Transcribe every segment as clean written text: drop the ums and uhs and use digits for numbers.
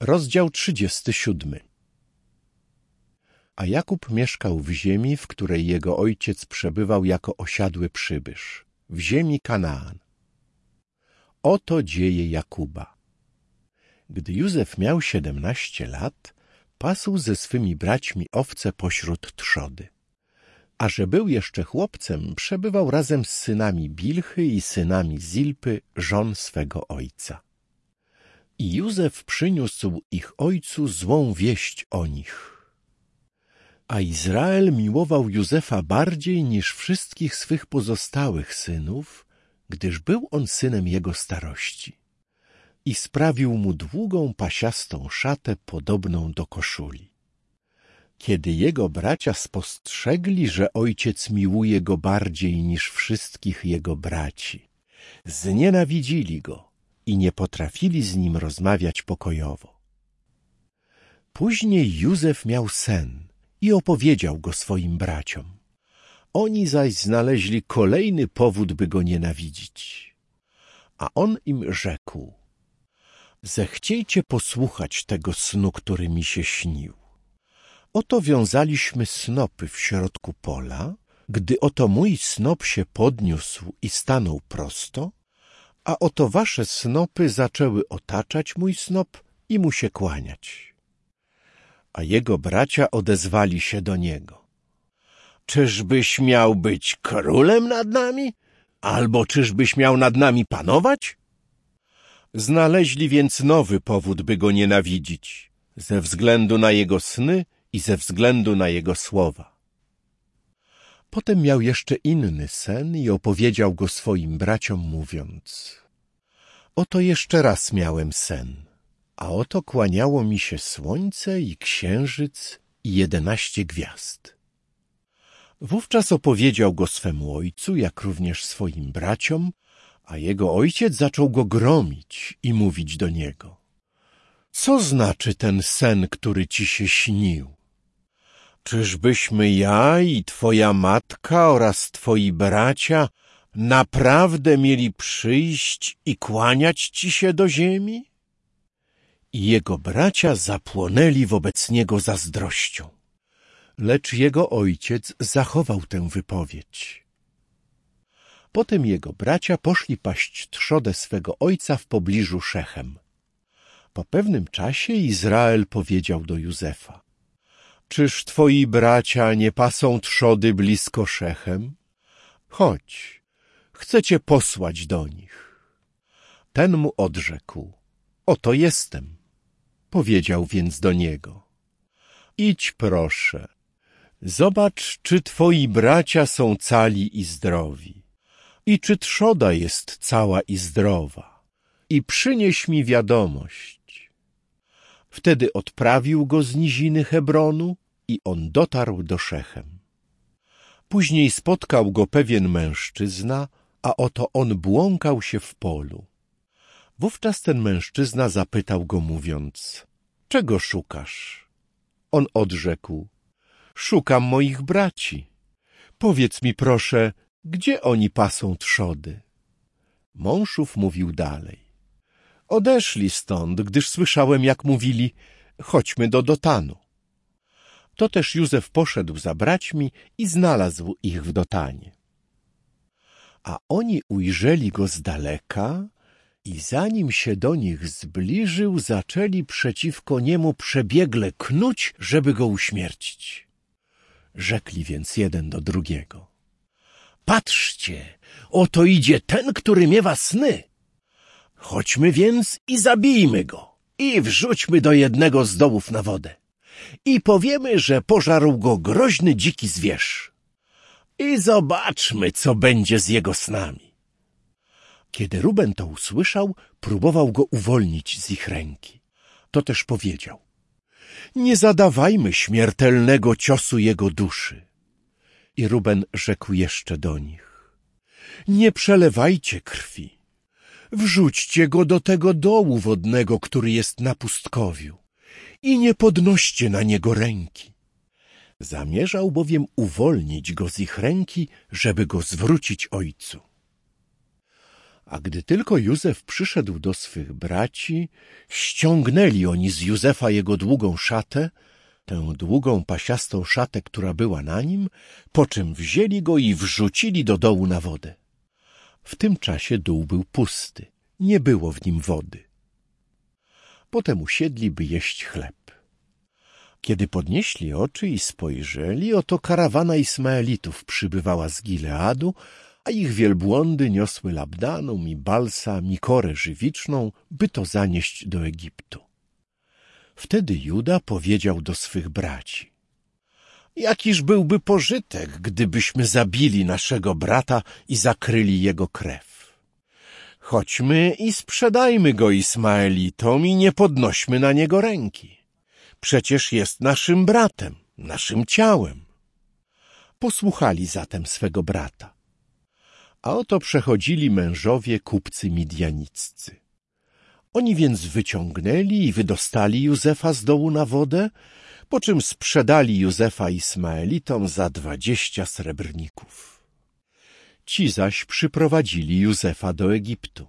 Rozdział 37. A Jakub mieszkał w ziemi, w której jego ojciec przebywał jako osiadły przybysz, w ziemi Kanaan. Oto dzieje Jakuba. Gdy Józef miał 17 lat, pasł ze swymi braćmi owce pośród trzody. A że był jeszcze chłopcem, przebywał razem z synami Bilchy i synami Zilpy, żon swego ojca. I Józef przyniósł ich ojcu złą wieść o nich. A Izrael miłował Józefa bardziej niż wszystkich swych pozostałych synów, gdyż był on synem jego starości. I sprawił mu długą, pasiastą szatę podobną do koszuli. Kiedy jego bracia spostrzegli, że ojciec miłuje go bardziej niż wszystkich jego braci, znienawidzili go i nie potrafili z nim rozmawiać pokojowo. Później Józef miał sen i opowiedział go swoim braciom. Oni zaś znaleźli kolejny powód, by go nienawidzić. A on im rzekł: zechciejcie posłuchać tego snu, który mi się śnił. Oto wiązaliśmy snopy w środku pola, gdy oto mój snop się podniósł i stanął prosto, a oto wasze snopy zaczęły otaczać mój snop i mu się kłaniać. A jego bracia odezwali się do niego: czyżbyś miał być królem nad nami? Albo czyżbyś miał nad nami panować? Znaleźli więc nowy powód, by go nienawidzić, ze względu na jego sny i ze względu na jego słowa. Potem miał jeszcze inny sen i opowiedział go swoim braciom, mówiąc: oto jeszcze raz miałem sen, a oto kłaniało mi się słońce i księżyc i 11 gwiazd. Wówczas opowiedział go swemu ojcu, jak również swoim braciom, a jego ojciec zaczął go gromić i mówić do niego: co znaczy ten sen, który ci się śnił? Czyżbyśmy ja i twoja matka oraz twoi bracia naprawdę mieli przyjść i kłaniać ci się do ziemi? I jego bracia zapłonęli wobec niego zazdrością. Lecz jego ojciec zachował tę wypowiedź. Potem jego bracia poszli paść trzodę swego ojca w pobliżu Szechem. Po pewnym czasie Izrael powiedział do Józefa: czyż twoi bracia nie pasą trzody blisko Szechem? Chodź, chcę cię posłać do nich. Ten mu odrzekł: oto jestem. Powiedział więc do niego: idź proszę, zobacz, czy twoi bracia są cali i zdrowi i czy trzoda jest cała i zdrowa, i przynieś mi wiadomość. Wtedy odprawił go z niziny Hebronu i on dotarł do Szechem. Później spotkał go pewien mężczyzna, a oto on błąkał się w polu. Wówczas ten mężczyzna zapytał go, mówiąc: czego szukasz? On odrzekł: szukam moich braci. Powiedz mi proszę, gdzie oni pasą trzody? Mąż ów mówił dalej: odeszli stąd, gdyż słyszałem, jak mówili: chodźmy do Dotanu. To też Józef poszedł za braćmi i znalazł ich w Dotanie. A oni ujrzeli go z daleka i zanim się do nich zbliżył, zaczęli przeciwko niemu przebiegle knuć, żeby go uśmiercić. Rzekli więc jeden do drugiego: patrzcie, oto idzie ten, który miewa sny. Chodźmy więc i zabijmy go i wrzućmy do jednego z dołów na wodę. I powiemy, że pożarł go groźny dziki zwierz. I zobaczmy, co będzie z jego snami. Kiedy Ruben to usłyszał, próbował go uwolnić z ich ręki. To też powiedział: nie zadawajmy śmiertelnego ciosu jego duszy. I Ruben rzekł jeszcze do nich: nie przelewajcie krwi. Wrzućcie go do tego dołu wodnego, który jest na pustkowiu, i nie podnoście na niego ręki. Zamierzał bowiem uwolnić go z ich ręki, żeby go zwrócić ojcu. A gdy tylko Józef przyszedł do swych braci, ściągnęli oni z Józefa jego długą szatę, tę długą pasiastą szatę, która była na nim, po czym wzięli go i wrzucili do dołu na wodę. W tym czasie dół był pusty, nie było w nim wody. Potem usiedli, by jeść chleb. Kiedy podnieśli oczy i spojrzeli, oto karawana Ismaelitów przybywała z Gileadu, a ich wielbłądy niosły labdanum i balsam i korę żywiczną, by to zanieść do Egiptu. Wtedy Juda powiedział do swych braci: Jakiż byłby pożytek, gdybyśmy zabili naszego brata i zakryli jego krew? Chodźmy i sprzedajmy go Ismaelitom i nie podnośmy na niego ręki. Przecież jest naszym bratem, naszym ciałem. Posłuchali zatem swego brata. A oto przechodzili mężowie kupcy midjaniccy. Oni więc wyciągnęli i wydostali Józefa z dołu na wodę, po czym sprzedali Józefa Ismaelitom za 20 srebrników. Ci zaś przyprowadzili Józefa do Egiptu.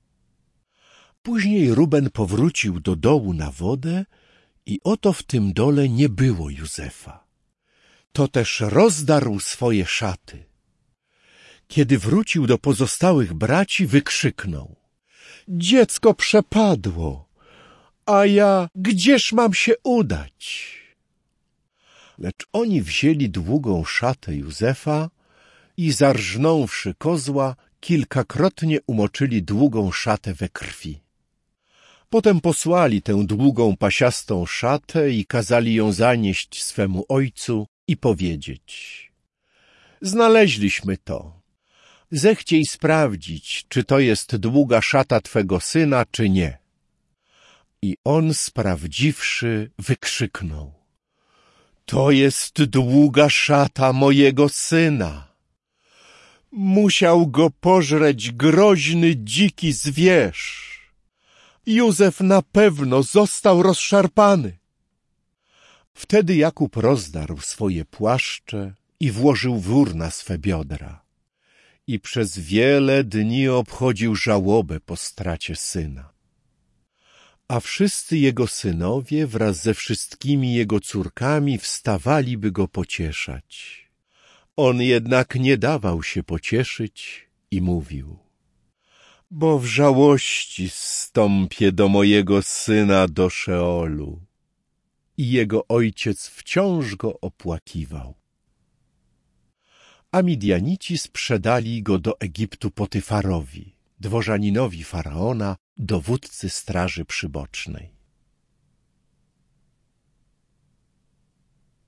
Później Ruben powrócił do dołu na wodę i oto w tym dole nie było Józefa. To też rozdarł swoje szaty. Kiedy wrócił do pozostałych braci, wykrzyknął: Dziecko przepadło, a ja gdzież mam się udać? Lecz oni wzięli długą szatę Józefa i zarżnąwszy kozła, kilkakrotnie umoczyli długą szatę we krwi. Potem posłali tę długą pasiastą szatę i kazali ją zanieść swemu ojcu i powiedzieć: Znaleźliśmy to. Zechciej sprawdzić, czy to jest długa szata twego syna, czy nie. I on, sprawdziwszy, wykrzyknął: To jest długa szata mojego syna. Musiał go pożreć groźny, dziki zwierz. Józef na pewno został rozszarpany. Wtedy Jakub rozdarł swoje płaszcze i włożył wór na swe biodra. I przez wiele dni obchodził żałobę po stracie syna. A wszyscy jego synowie wraz ze wszystkimi jego córkami wstawali, by go pocieszać. On jednak nie dawał się pocieszyć i mówił: Bo w żałości zstąpię do mojego syna do Szeolu. I jego ojciec wciąż go opłakiwał. A Midjanici sprzedali go do Egiptu Potyfarowi, dworzaninowi Faraona, dowódcy straży przybocznej.